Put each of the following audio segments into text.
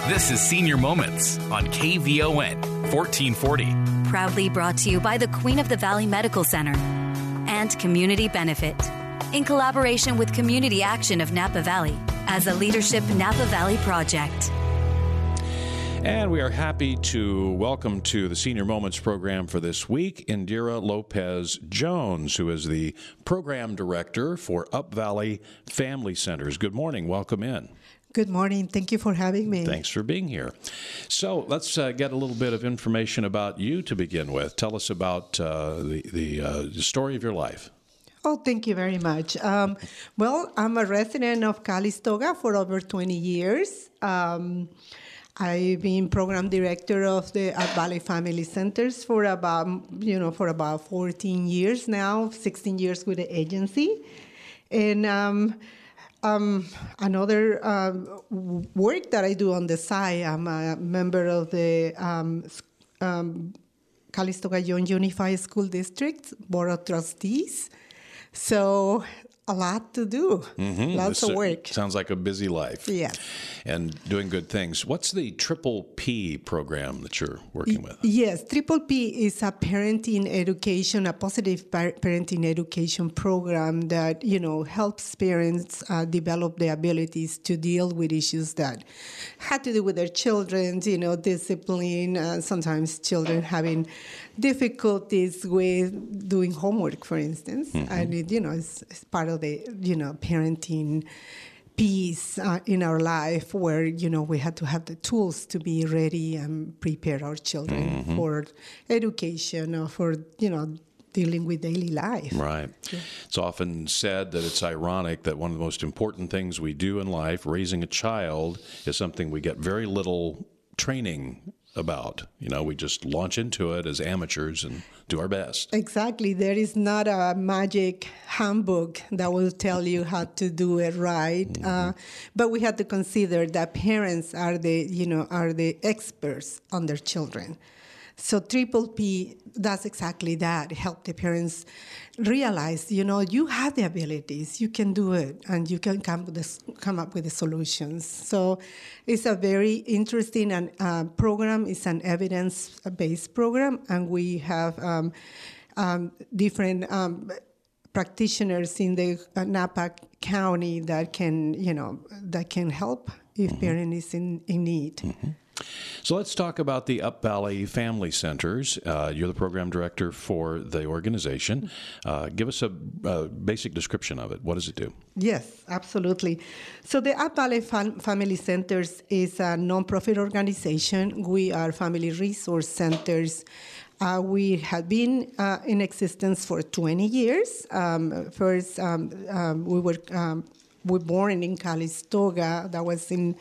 This is Senior Moments on KVON 1440. Proudly brought to you by the Queen of the Valley Medical Center and Community Benefit, in collaboration with Community Action of Napa Valley as a Leadership Napa Valley project. And we are happy to welcome to the Senior Moments program for this week Indira Lopez Jones, who is the program director for Up Valley Family Centers. Good morning. Welcome in. Good morning. Thank you for having me. Thanks for being here. So let's get a little bit of information about you to begin with. Tell us about the story of your life. Oh, thank you very much. Well, I'm a resident of Calistoga for over 20 years. I've been program director of the Up Valley Family Centers for about 14 years now, 16 years with the agency. And another work that I do on the side, I'm a member of the Calistoga Young Unified School District Board of Trustees. So a lot to do, lots of work. Sounds like a busy life. Yes. And doing good things. What's the Triple P program that you're working with? Yes, Triple P is a parenting education, a positive parenting education program that, helps parents develop the abilities to deal with issues that had to do with their children, discipline, sometimes children having difficulties with doing homework, for instance. And, it's part of the, parenting piece in our life where, we had to have the tools to be ready and prepare our children for education or for, dealing with daily life. Right. Yeah. It's often said that it's ironic that one of the most important things we do in life, raising a child, is something we get very little training about. We just launch into it as amateurs and do our best. Exactly. There is not a magic handbook that will tell you how to do it right. But we have to consider that parents are the experts on their children. So Triple P does exactly that, help the parents realize, you have the abilities, you can do it, and you can come up with the solutions. So it's a very interesting program. It's an evidence-based program, and we have different practitioners in the Napa County that can help if parent is in need. So let's talk about the Up Valley Family Centers. You're the program director for the organization. Give us a basic description of it. What does it do? Yes, absolutely. So the Up Valley Family Centers is a nonprofit organization. We are family resource centers. We have been in existence for 20 years. First, we were born in Calistoga. That was in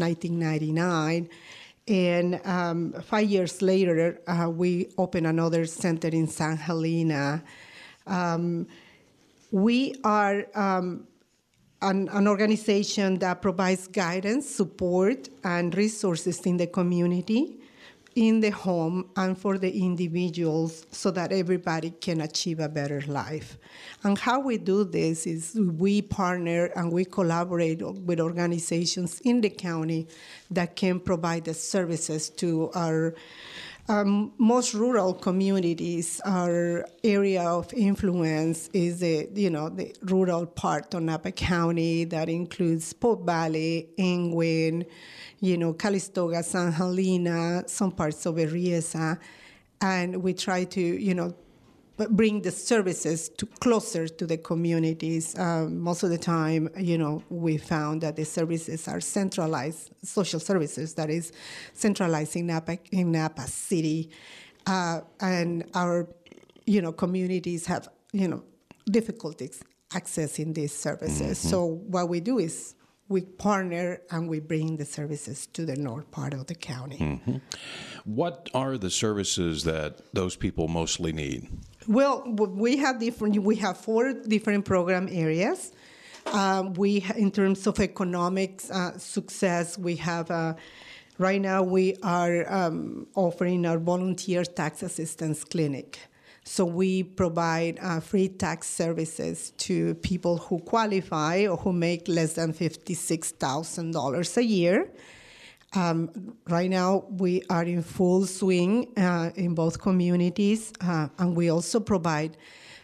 1999. And 5 years later, we opened another center in San Helena. We are an organization that provides guidance, support, and resources in the community, in the home, and for the individuals so that everybody can achieve a better life. And how we do this is we partner and we collaborate with organizations in the county that can provide the services to our most rural communities. Our area of influence is the rural part of Napa County that includes Pope Valley, Ingwin, Calistoga, San Helena, some parts of Berryessa, and we try to, bring the services closer to the communities. Most of the time, we found that the services are centralized, social services, that is, centralized in Napa City, and our, communities have, difficulties accessing these services. So what we do is we partner and we bring the services to the north part of the county. What are the services that those people mostly need? Well, we have 4 different program areas. In terms of economic success, we have right now we are offering our volunteer tax assistance clinic. So we provide free tax services to people who qualify or who make less than $56,000 a year. Right now, we are in full swing in both communities, and we also provide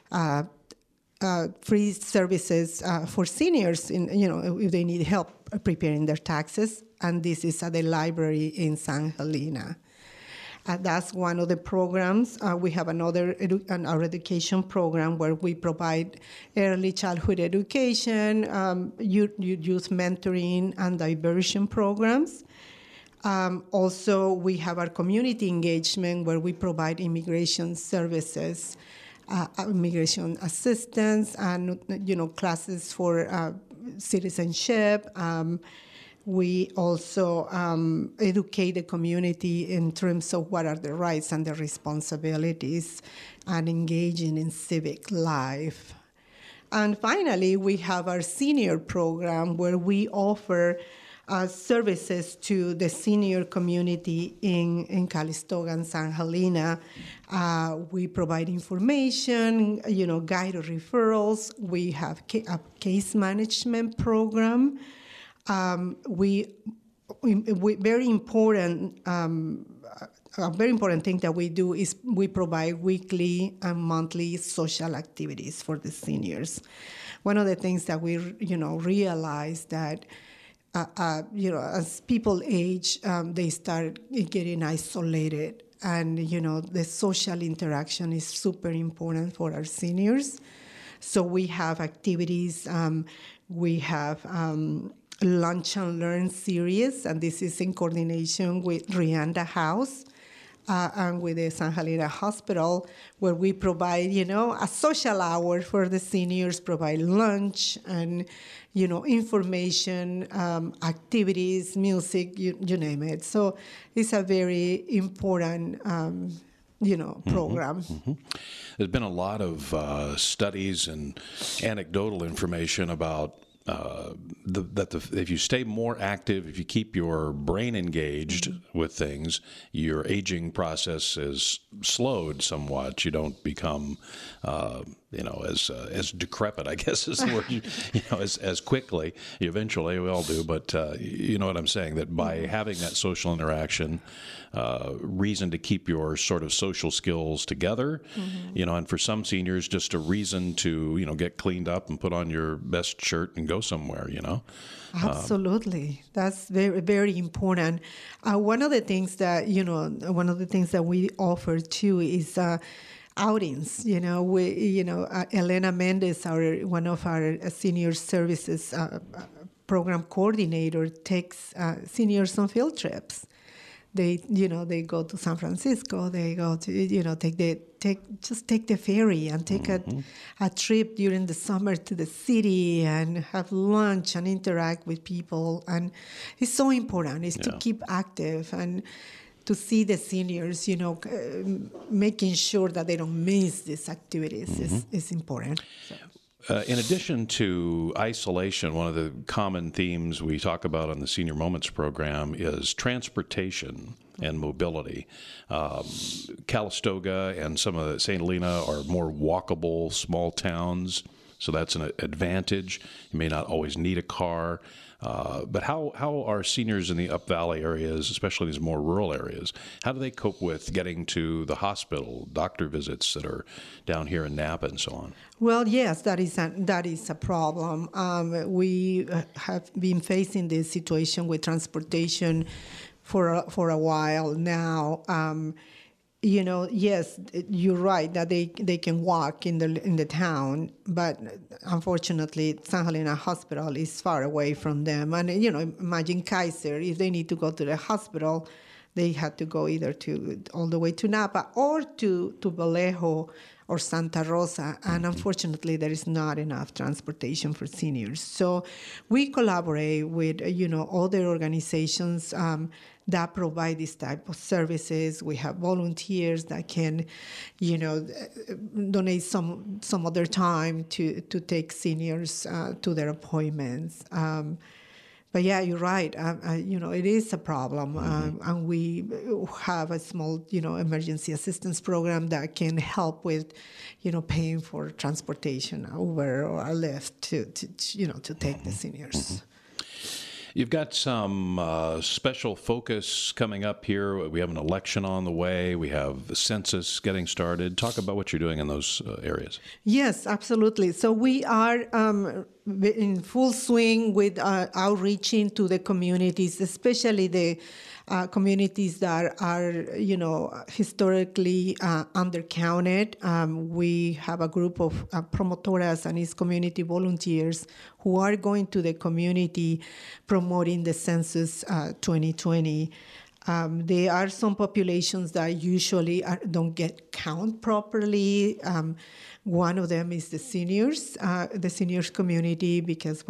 free services for seniors, if they need help preparing their taxes. And this is at the library in San Helena. That's one of the programs. We have another our education program where we provide early childhood education, youth mentoring, and diversion programs. Also, we have our community engagement where we provide immigration services, immigration assistance, and classes for citizenship. We also educate the community in terms of what are the rights and the responsibilities, and engaging in civic life. And finally, we have our senior program where we offer services to the senior community in Calistoga and San Helena. We provide information, guided referrals. We have a case management program. We very important. A very important thing that we do is we provide weekly and monthly social activities for the seniors. One of the things that we realize that as people age, they start getting isolated, and the social interaction is super important for our seniors. So we have activities. We have Lunch and Learn series, and this is in coordination with Rianda House and with the San Helena Hospital, where we provide, a social hour for the seniors, provide lunch and, information, activities, music, you name it. So it's a very important, program. Mm-hmm. There's been a lot of studies and anecdotal information about if you stay more active, if you keep your brain engaged with things, your aging process is slowed somewhat. You don't become, as decrepit, I guess is the word, as quickly. Eventually, we all do, but you know what I'm saying, that by having that social interaction, reason to keep your sort of social skills together, and for some seniors, just a reason to, get cleaned up and put on your best shirt and go somewhere, Absolutely. That's very, very important. One of the things that we offer too is outings. Elena Mendez, one of our senior services program coordinator, takes seniors on field trips. They go to San Francisco. They go to, take the ferry and take a trip during the summer to the city and have lunch and interact with people. And it's so important. It's to keep active and to see the seniors, making sure that they don't miss these activities is important. So. In addition to isolation, one of the common themes we talk about on the Senior Moments program is transportation and mobility. Calistoga and some of St. Helena are more walkable small towns, so that's an advantage. You may not always need a car. But how are seniors in the Up Valley areas, especially these more rural areas, how do they cope with getting to the hospital, doctor visits that are down here in Napa and so on? Well, yes, that is a problem. We have been facing this situation with transportation for a while now. Yes, you're right that they can walk in the town, but unfortunately, San Helena Hospital is far away from them. And imagine Kaiser, if they need to go to the hospital, they had to go either all the way to Napa or to Vallejo or Santa Rosa, and unfortunately, there is not enough transportation for seniors. So we collaborate with other organizations that provide this type of services. We have volunteers that can, donate some of their time to take seniors to their appointments. But yeah, you're right. It is a problem, and we have a small, emergency assistance program that can help with, paying for transportation, Uber or a Lyft to take the seniors. You've got some special focus coming up here. We have an election on the way. We have the census getting started. Talk about what you're doing in those areas. Yes, absolutely. So we are in full swing with outreaching to the communities, especially the communities that are, historically undercounted. We have a group of promotoras and its community volunteers who are going to the community promoting the Census 2020. There are some populations that usually don't get counted properly. One of them is the seniors community, because,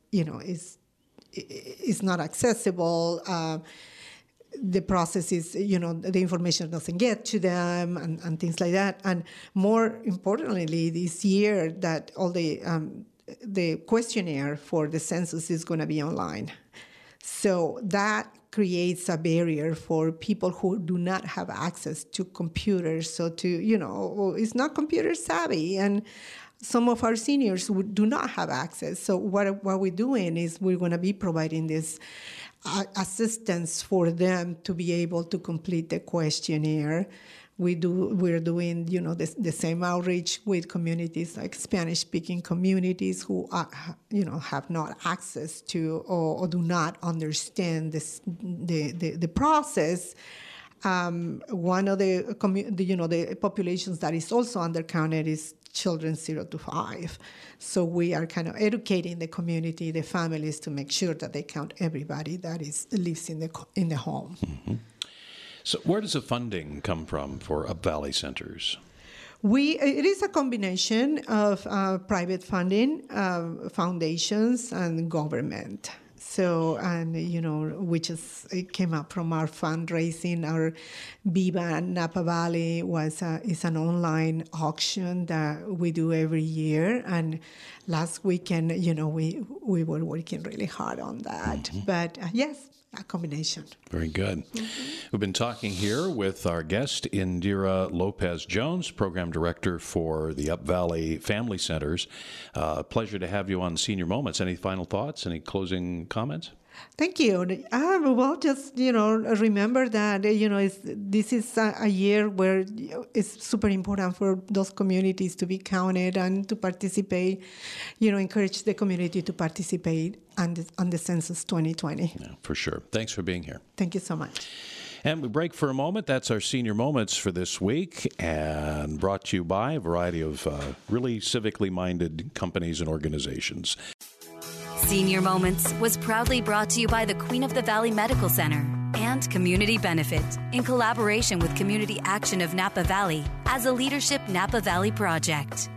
it's not accessible. The process is, the information doesn't get to them and things like that. And more importantly, this year that all the questionnaire for the census is going to be online. So that creates a barrier for people who do not have access to computers. So it's not computer savvy. And some of our seniors do not have access. So what we're doing is we're going to be providing this assistance for them to be able to complete the questionnaire. We're doing, the same outreach with communities like Spanish-speaking communities who, have not access to or do not understand the process. One of the populations that is also undercounted is children 0 to 5. So we are kind of educating the community, the families, to make sure that they count everybody that lives in the home. Mm-hmm. So where does the funding come from for Up Valley centers? It is a combination of private funding, foundations, and government. So, it came up from our fundraising. Our Viva Napa Valley is an online auction that we do every year. And last weekend, we were working really hard on that. Mm-hmm. But yes, a combination. Very good. Mm-hmm. We've been talking here with our guest, Indira Lopez-Jones, Program Director for the Up Valley Family Centers. Pleasure to have you on Senior Moments. Any final thoughts? Any closing comments? Thank you. Just, remember that, this is a year where it's super important for those communities to be counted and to participate, encourage the community to participate on the Census 2020. Yeah, for sure. Thanks for being here. Thank you so much. And we break for a moment. That's our Senior Moments for this week, and brought to you by a variety of really civically minded companies and organizations. Senior Moments was proudly brought to you by the Queen of the Valley Medical Center and Community Benefit in collaboration with Community Action of Napa Valley as a Leadership Napa Valley project.